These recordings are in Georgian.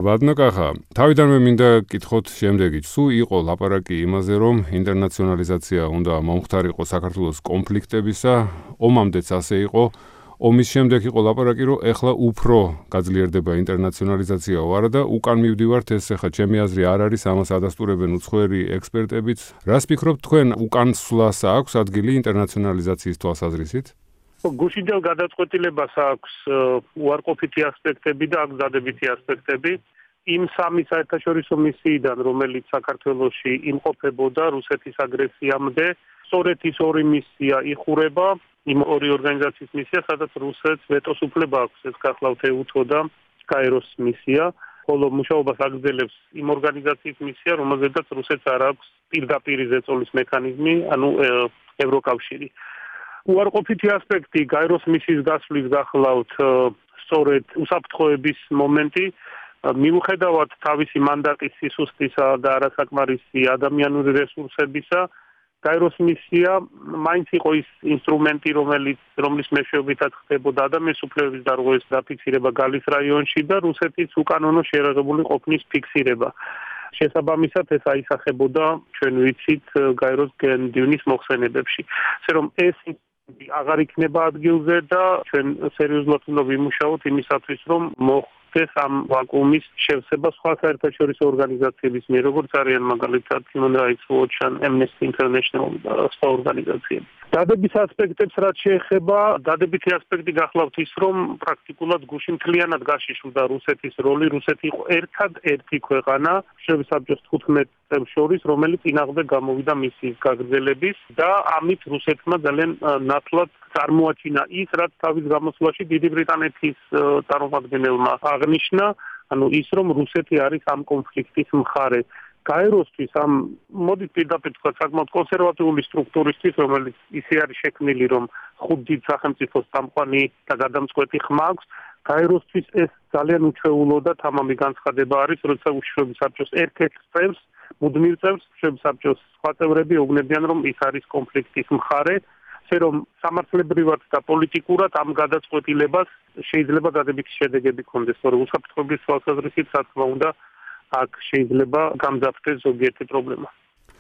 ვადნაკახა, თავიდანვე მინდა გკითხოთ შემდეგი. სულ იყო ლაპარაკი იმაზე, რომ ინტერნაციონალიზაცია უნდა მომხდარიყო საქართველოს კონფლიქტებისა, ომამდეც ასე იყო. ომის შემდეგ იყო ლაპარაკი, რომ ეხლა უფრო გაძლიერდება ინტერნაციონალიზაცია ვარა და უკან მივდივართ, ეს ახლა ჩემი აზრი არ არის, ამას ადასტურებენ უცხოელი ექსპერტებიც. რას ფიქრობთ თქვენ, უკან სვლას აქვს ადგილი ინტერნაციონალიზაციის თვალსაზრისით? გუშინდელ გადაწყვეტილებას აქვს უარყოფითი ასპექტები და აქვს დადებითი ასპექტები. იმ სამი საერთაშორისო მისიიდან, რომელიც საქართველოში იმყოფებოდა რუსეთის აგრესიამდე, სწორედ ის ორი მისია იხურება, იმ ორი ორგანიზაციის მისია, სადაც რუსეთს ვეტოს უფლება აქვს, ეს გახლავთ EUTO და კაიროს მისია, ხოლო მუშაობას აგრძელებს იმ ორგანიზაციის მისია, რომელზედაც რუსეთს არ აქვს პირდაპირ ზეწოლის მექანიზმი, ანუ ევროკავშირი. უარყოფითი ასპექტი გაეროს მისიის გასვლის გახლავთ სწორედ უსაფრთხოების მომენტი, მიუხედავად თავისი მანდატის სისუსტისა და არასაკმარისი ადამიანური რესურსებისა, გაეროს მისია მაინც იყო ის ინსტრუმენტი, რომლის მეშვეობითაც ხდებოდა ადამიანის უფლებების დარღვევის დაფიქსირება გალის რაიონში და რუსეთის უკანონო შეერაღებული ყოფნის ფიქსირება. შესაბამისად ეს აისახებოდა ჩვენ ვიცით გაეროს გენდივნის მოხსენებებში. ასე რომ ეს აღარ იქნება ადგილზე და ჩვენ სერიოზულად უნდა ვიმუშაოთ იმისათვის, რომ მოხდეს ამ ვაკუუმის შევსება სხვა საერთაშორისო ორგანიზაციების მიერ, როგორც არიან მაგალითად Human Rights Watch, Amnesty International და სხვა ორგანიზაციები. დადების ასპექტებს რაც შეეხება, დადებითი ასპექტი გახლავთ ის, რომ პრაქტიკულად გუშინ მთლიანად გაშიშვლდა რუსეთის როლი. რუსეთი იყო ერთადერთი ქვეყანა შრომის საბჭოს 15 წევრს შორის, რომელიც წინააღმდეგ გამოვიდა მისიის გაგრძელების და ამით რუსეთმა ძალიან ნათლად წარმოაჩინა ის, რაც თავის გამოსვლაში დიდი ბრიტანეთის წარმომადგენელმა აღნიშნა, ანუ ის, რომ რუსეთი არის ამ კონფლიქტის მხარე. გაეროსთვის ამ მოდით პირდაპირ თქვა საკმაოდ კონსერვატიული სტრუქტურისთვის, რომელიც ისე არის შექმნილი, რომ ხუთ დიდ სახელმწიფოს წამყვანი და გადამწყვეტი ხმა აქვს, გაეროსთვის ეს ძალიან უჩვეულო და თამამი განცხადება არის, როცა შრომის საბჭოს ერთ-ერთ წევრს, მუდმივ წევრს, შრომის საბჭოს სხვა წევრები ეუბნებიან, რომ ის არის კონფლიქტის მხარე, ასე რომ სამართლებრივად და პოლიტიკურად ამ გადაწყვეტილებას შეიძლება დადებითი შედეგები ჰქონდეს, თორემ უსაფრთხოების თვალსაზრისით, რა თქმა უნდა, აქ შეიძლება გამძაფრდეს ზოგიერთი პრობლემა.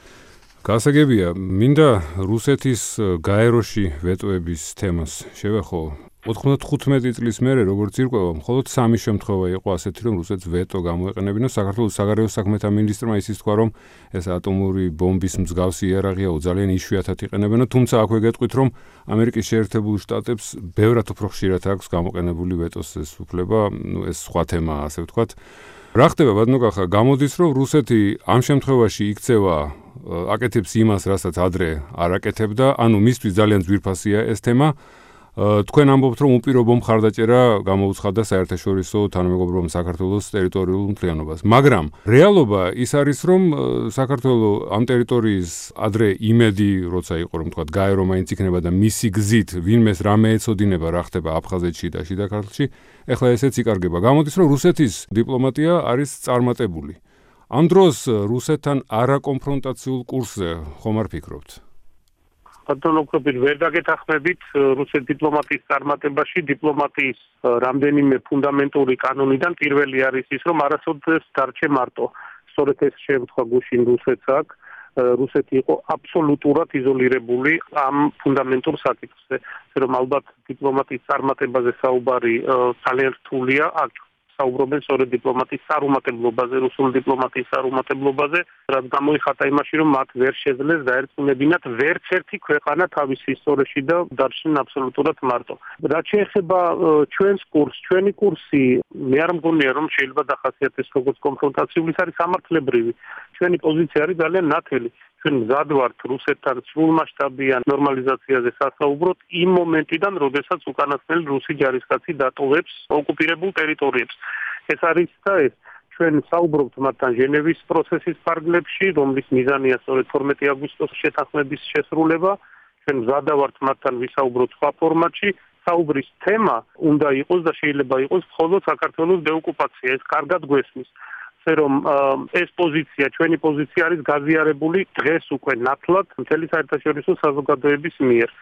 გასაგებია, მინდა რუსეთის გაეროში ვეტოების თემას შევეხო. 95 წლის მერე, როგორც ირკვევა, მხოლოდ 3 შემთხვევა იყო ასეთი, რომ რუსეთს ვეტო გამოეყენებინა. საქართველოს საგარეო საქმეთა მინისტრმა ისიც თქვა, რომ ეს ატომური ბომბის მსგავსი იარაღია ძალიან იშვიათად იყენებენ, თუმცა აქვე გეტყვით, რომ ამერიკის შეერთებულ შტატებს ბევრად უფრო ხშირად აქვს გამოყენებული ვეტოს ეს უფლება, ეს სხვა თემაა, ასე ვთქვათ. რა ხდება, ვადნაკახა, გამოდის, რომ რუსეთი ამ შემთხვევაში იქცევა, აკეთებს იმას, რასაც ადრე არ აკეთებდა, ანუ მისთვის ძალიან ძვირფასია ეს თემა. თქვენ ამბობთ, რომ უპირობო მხარდაჭერა გამოუცხადა საერთაშორისო თანამეგობრობამ საქართველოს ტერიტორიულ მთლიანობას. მაგრამ რეალობა ის არის, რომ საქართველო ამ ტერიტორიის ადრე იმედი, როცა იყო, რომ თქვა გაერო მაინც იქნება და მისი გზით ვინმეს რამე ეცოდინება, რა ხდება აფხაზეთში და შიდა ქართლში, ეხლა ესეც იკარგება. გამოდის, რომ რუსეთის დიპლომატია არის წარმატებული. ამ დროს რუსეთთან არაკონფრონტაციულ კურსზე ხომ არ ფიქრობთ? ბატონოქვები ვერ დაგეთანხმებით რუსეთის დიპლომატიის წარმატებაში. დიპლომატიის რამდენიმე ფუნდამენტური კანონიდან პირველი არის ის, რომ არასოდეს დარჩე მარტო. სწორედ ეს შემთხვევა გუშინ რუსეთს აქვს. რუსეთი იყო აბსოლუტურად იზოლირებული ამ ფუნდამენტურ საკითხზე. რომ ალბათ დიპლომატიის წარმატებაზე საუბარი ძალიან რთულია. აქ საუბრობენ სწორედ დიპლომატიის სარუმატებლობაზე, რუსული დიპლომატიის სარუმატებლობაზე, რაც გამოიხატა იმაში, რომ მათ ვერ შეძლეს დაერწმუნებინათ ვერც ერთი ქვეყანა თავის ისტორიაში და დარჩნენ აბსოლუტურად მარტო. რაც შეეხება ჩვენს კურსს, ჩვენი კურსი, მე არ მგონია, რომ შეიძლება დახასიათდეს როგორც კონფრონტაციული, ის არის სამართლებრივი. ჩვენი პოზიცია არის ძალიან ნათელი. ჩვენ მზად ვართ რუსეთთან სრულმასშტაბიან ნორმალიზაციაზე სასაუბროთ იმ მომენტიდან, როდესაც უკანასკნელი რუსი ჯარისკაცი დატოვებს ოკუპირებულ ტერიტორიებს. ეს არის და ეს ჩვენ საუბრობთ მათთან ჟენევის პროცესის ფარგლებში, რომლის მიზანია სწორედ 12 აგვისტოს შეთანხმების შესრულება. ჩვენ მზად ვართ მათთან ვისაუბროთ სხვა ფორმატში. საუბრის თემა უნდა იყოს და შეიძლება იყოს მხოლოდ საქართველოს დეოკუპაცია. ეს კარგად გვესმის. რომ ეს პოზიცია, ჩვენი პოზიცია არის გაზიარებული დღეს უკვე ნათლად მთელი საერთაშორისო საზოგადოების მიერ.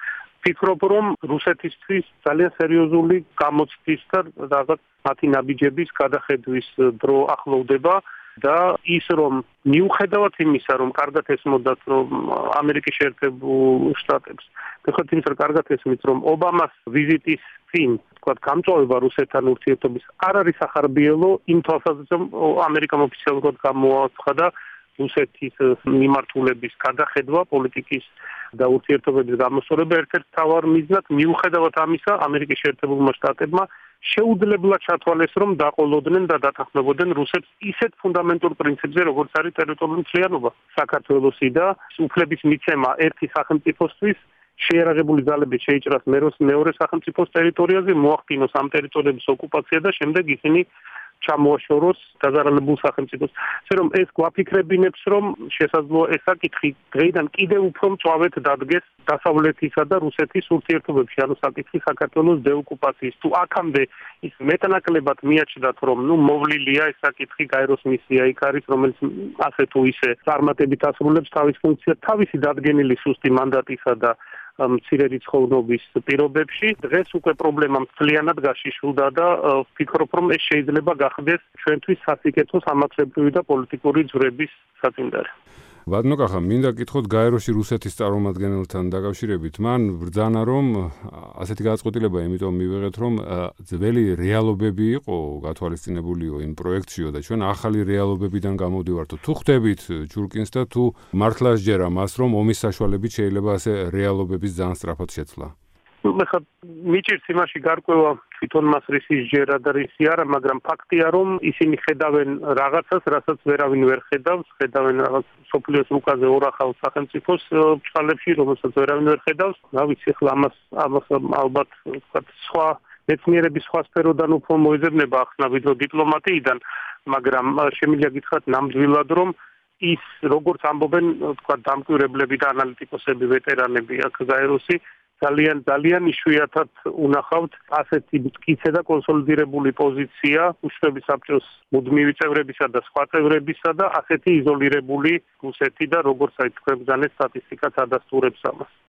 ვფიქრობ, რომ რუსეთისთვის ძალიან სერიოზული გამოცდის და რაღაც მათი ნაბიჯების გადახედვის დრო ახლოვდება და ის რომ მიუხედავად იმისა, რომ კარგად ესმოდათ რომ ამერიკის შეერთებულ შტატებს, მეხოთ იმის რომ კარგად ესმით, რომ ობამას ვიზიტის წინ თქვათ გამწვავება რუსეთთან ურთიერთობის არ არის ახარბიელო იმ თვალსაზრისით, რომ ამერიკამ ოფიციალურად გამოაცხადა რუსეთის მიმართულების გადახედვა პოლიტიკის და ურთიერთობების გამოსწორება ერთ-ერთ მთავარ მიზნად მიუხედავად ამისა ამერიკის შეერთებულმა შტატებმა შეუძლებლად ჩათვალეს რომ დაყოლოდნენ და დათანხმებოდნენ რუსეთს ისეთ ფუნდამენტურ პრინციპზე როგორც არის ტერიტორიული მთლიანობა საქართველოსი და უფლების მიცემა ერთი სახელმწიფოსთვის შეიარაღებული ძალები შეიჭრას მეორე სახელმწიფოს ტერიტორიაზე მოახდინოს ამ ტერიტორიების ოკუპაცია და შემდეგ ისინი ჩამოაშოროს დაზარალებულ სახელმწიფოს. ასე რომ ეს გვაფიქრებინებს, რომ შესაძლოა ეს საკითხი დღეიდან კიდევ უფრო მწვავედ დადგეს დასავლეთისა და რუსეთის ურთიერთობებში, ანუ საკითხი საქართველოს დეოკუპაციის. თუ აქამდე ის მეტნაკლებად მიაჩნდათ, რომ მოვლილია ეს საკითხი, გაეროს მისია იქ არის, რომელიც ასე თუ ისე წარმატებით ასრულებს თავის ფუნქციას, თავისი დადგენილი სუსტი მანდატისა და მცირე რიცხოვნობის პირობებში დღეს უკვე პრობლემა მთლიანად გაშიშვლდა და ვფიქრობ რომ ეს შეიძლება გახდეს ჩვენთვის სასიკეთო სამართლებრივი და პოლიტიკური ძვრების საწინდარი. ბატონო კახა, მინდა გითხოთ გაეროში რუსეთის წარმომადგენელთან დაკავშირებით. მან ბრძანა რომ ასეთი გადაწყვეტილება იმიტომ მივიღეთ, რომ ძველი რეალობები იყო გათვალისწინებულიო იმ პროექტშიო და ჩვენ ახალი რეალობებიდან გამოვდივართო. თუ ხვდებით ჯურკინს და თუ მართლა სჯერა მას, რომ ომის საშუალებით შეიძლება ასე რეალობების ძალიან სწრაფად შეცვლა. ხა მიჭირს იმაში გარკვევა თვითონ მას რისი სჯერა და რისი არა, მაგრამ ფაქტია რომ ისინი ხედავენ რაღაცას, რასაც ვერავინ ვერ ხედავს, ხედავენ რაღაც სოფლიოს რუკაზე ორახალ სახელმწიფოს ბჭყალებში, რომელსაც ვერავინ ვერ ხედავს. რა ვიცი, ხლა ამას ალბათ ვთქვათ სხვა მეცნიერების სხვა სფეროდან უფრო მოიძებნება ახსნა ვიდრე დიპლომატიიდან, მაგრამ შემიძლია გითხრათ ნამდვილად რომ ის როგორც ამბობენ ვთქვათ დამკვირვებლები და ანალიტიკოსები, ვეტერანები აქ გაეროსი ძალიან იშვიათად უნახავთ ასეთი მტკიცე და კონსოლიდირებული პოზიცია უშუალო საბჭოს მუდმივი წევრებისა და სხვა წევრებისა და ასეთი იზოლირებული რუსეთი და როგორც აი თქვენ ბრძანეთ სტატისტიკაც ადასტურებს ამას.